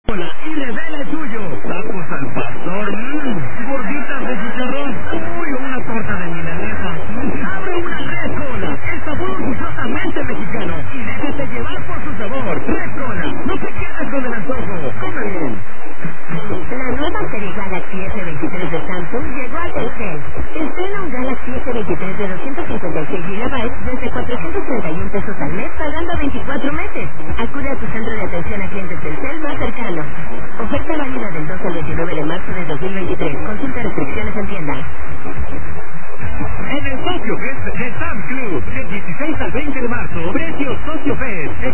Hola, y revela el tuyo. Tacos al pastor, gorditas de chicharrón, uy, una torta de milanesa. Abre una Red Cola, el sabor orgullosamente mexicano, y déjate llevar por su sabor. Red Cola, no te quedes con el antojo, come bien. La nueva serie Galaxy S23 de Samsung llegó a Telcel. Estrena un Galaxy S23 de 256 GB desde 431 pesos al mes pagando 24 meses. Acude a tu centro de atención a clientes Telcel más cercano. Oferta válida del 2 al 29 de marzo de 2023. Consulta restricciones en tienda. En el Socio Fest de Sam Club, del 16 al 20 de marzo, precios Socio Fest.